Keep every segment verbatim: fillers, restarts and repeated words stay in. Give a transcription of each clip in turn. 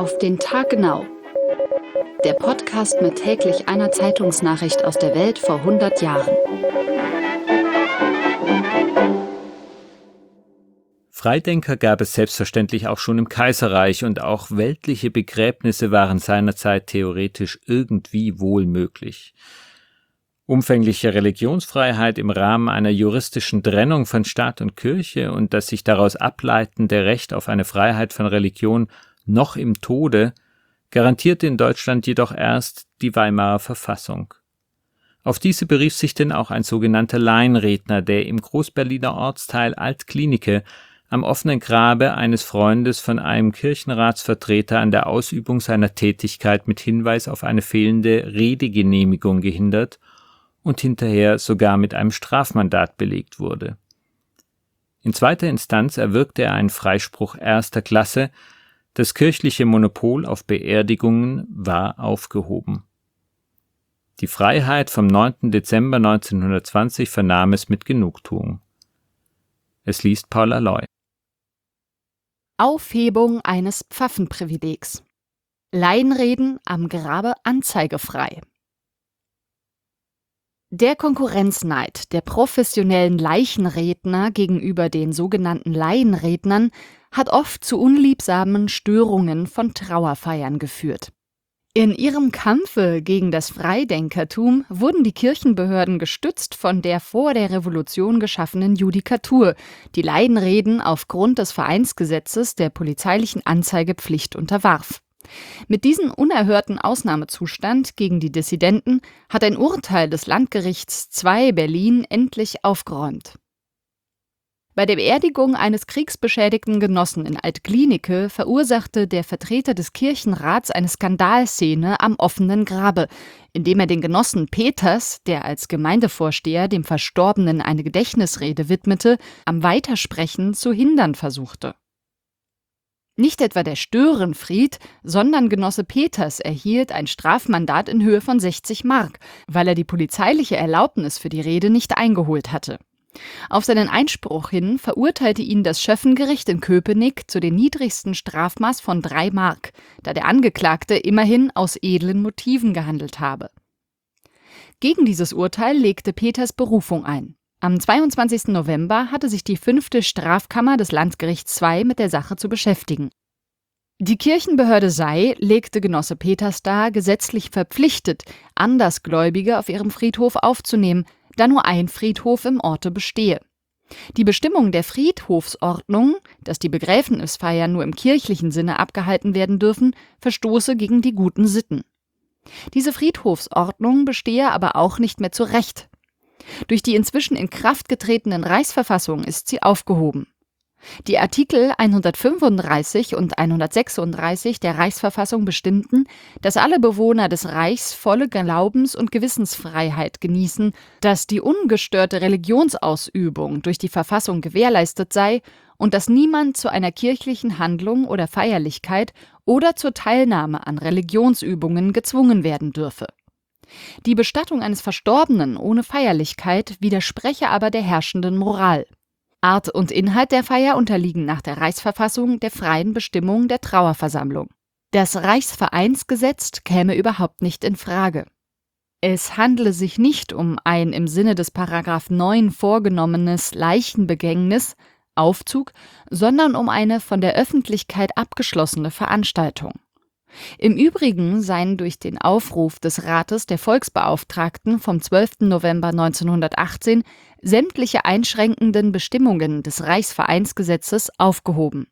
Auf den Tag genau. Der Podcast mit täglich einer Zeitungsnachricht aus der Welt vor hundert Jahren. Freidenker gab es selbstverständlich auch schon im Kaiserreich und auch weltliche Begräbnisse waren seinerzeit theoretisch irgendwie wohl möglich. Umfängliche Religionsfreiheit im Rahmen einer juristischen Trennung von Staat und Kirche und das sich daraus ableitende Recht auf eine Freiheit von Religion noch im Tode garantierte in Deutschland jedoch erst die Weimarer Verfassung. Auf diese berief sich denn auch ein sogenannter Laienredner, der im Großberliner Ortsteil Altklinike am offenen Grabe eines Freundes von einem Kirchenratsvertreter an der Ausübung seiner Tätigkeit mit Hinweis auf eine fehlende Redegenehmigung gehindert und hinterher sogar mit einem Strafmandat belegt wurde. In zweiter Instanz erwirkte er einen Freispruch erster Klasse, das kirchliche Monopol auf Beerdigungen war aufgehoben. Die Freiheit vom neunten Dezember neunzehnhundertzwanzig vernahm es mit Genugtuung. Es liest Paula Loy. Aufhebung eines Pfaffenprivilegs. Laienreden am Grabe anzeigefrei. Der Konkurrenzneid der professionellen Leichenredner gegenüber den sogenannten Laienrednern hat oft zu unliebsamen Störungen von Trauerfeiern geführt. In ihrem Kampfe gegen das Freidenkertum wurden die Kirchenbehörden gestützt von der vor der Revolution geschaffenen Judikatur, die Laienreden aufgrund des Vereinsgesetzes der polizeilichen Anzeigepflicht unterwarf. Mit diesem unerhörten Ausnahmezustand gegen die Dissidenten hat ein Urteil des Landgerichts zwei Berlin endlich aufgeräumt. Bei der Beerdigung eines kriegsbeschädigten Genossen in Altklinike verursachte der Vertreter des Kirchenrats eine Skandalszene am offenen Grabe, indem er den Genossen Peters, der als Gemeindevorsteher dem Verstorbenen eine Gedächtnisrede widmete, am Weitersprechen zu hindern versuchte. Nicht etwa der Störenfried, sondern Genosse Peters erhielt ein Strafmandat in Höhe von sechzig Mark, weil er die polizeiliche Erlaubnis für die Rede nicht eingeholt hatte. Auf seinen Einspruch hin verurteilte ihn das Schöffengericht in Köpenick zu dem niedrigsten Strafmaß von drei Mark, da der Angeklagte immerhin aus edlen Motiven gehandelt habe. Gegen dieses Urteil legte Peters Berufung ein. Am zweiundzwanzigsten November hatte sich die fünfte Strafkammer des Landgerichts zwei mit der Sache zu beschäftigen. Die Kirchenbehörde sei, legte Genosse Peters dar, gesetzlich verpflichtet, Andersgläubige auf ihrem Friedhof aufzunehmen, da nur ein Friedhof im Orte bestehe. Die Bestimmung der Friedhofsordnung, dass die Begräbnisfeiern nur im kirchlichen Sinne abgehalten werden dürfen, verstoße gegen die guten Sitten. Diese Friedhofsordnung bestehe aber auch nicht mehr zu Recht. Durch die inzwischen in Kraft getretenen Reichsverfassung ist sie aufgehoben. Die Artikel hundertfünfunddreißig und hundertsechsunddreißig der Reichsverfassung bestimmten, dass alle Bewohner des Reichs volle Glaubens- und Gewissensfreiheit genießen, dass die ungestörte Religionsausübung durch die Verfassung gewährleistet sei und dass niemand zu einer kirchlichen Handlung oder Feierlichkeit oder zur Teilnahme an Religionsübungen gezwungen werden dürfe. Die Bestattung eines Verstorbenen ohne Feierlichkeit widerspreche aber der herrschenden Moral. Art und Inhalt der Feier unterliegen nach der Reichsverfassung der freien Bestimmung der Trauerversammlung. Das Reichsvereinsgesetz käme überhaupt nicht in Frage. Es handle sich nicht um ein im Sinne des Paragraph neun vorgenommenes Leichenbegängnis, Aufzug, sondern um eine von der Öffentlichkeit abgeschlossene Veranstaltung. Im Übrigen seien durch den Aufruf des Rates der Volksbeauftragten vom zwölften November neunzehnhundertachtzehn sämtliche einschränkenden Bestimmungen des Reichsvereinsgesetzes aufgehoben.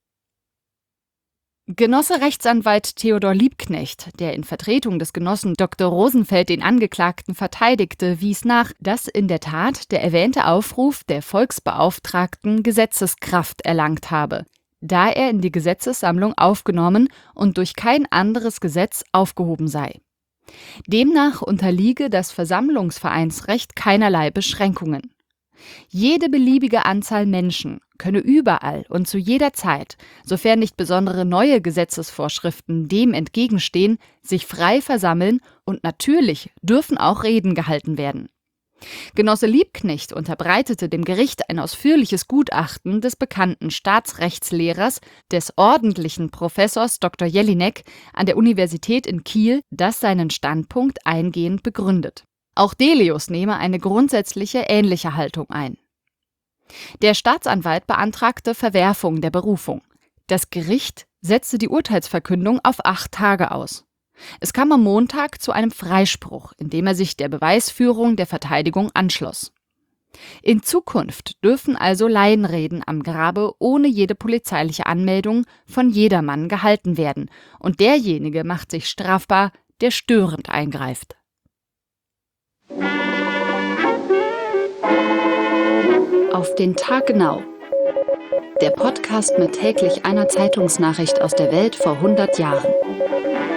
Genosse Rechtsanwalt Theodor Liebknecht, der in Vertretung des Genossen Doktor Rosenfeld den Angeklagten verteidigte, wies nach, dass in der Tat der erwähnte Aufruf der Volksbeauftragten Gesetzeskraft erlangt habe, da er in die Gesetzessammlung aufgenommen und durch kein anderes Gesetz aufgehoben sei. Demnach unterliege das Versammlungsvereinsrecht keinerlei Beschränkungen. Jede beliebige Anzahl Menschen könne überall und zu jeder Zeit, sofern nicht besondere neue Gesetzesvorschriften dem entgegenstehen, sich frei versammeln und natürlich dürfen auch Reden gehalten werden. Genosse Liebknecht unterbreitete dem Gericht ein ausführliches Gutachten des bekannten Staatsrechtslehrers, des ordentlichen Professors Doktor Jelinek an der Universität in Kiel, das seinen Standpunkt eingehend begründet. Auch Delius nehme eine grundsätzliche ähnliche Haltung ein. Der Staatsanwalt beantragte Verwerfung der Berufung. Das Gericht setzte die Urteilsverkündung auf acht Tage aus. Es kam am Montag zu einem Freispruch, in dem er sich der Beweisführung der Verteidigung anschloss. In Zukunft dürfen also Laienreden am Grabe ohne jede polizeiliche Anmeldung von jedermann gehalten werden, und derjenige macht sich strafbar, der störend eingreift. Auf den Tag genau. Der Podcast mit täglich einer Zeitungsnachricht aus der Welt vor hundert Jahren.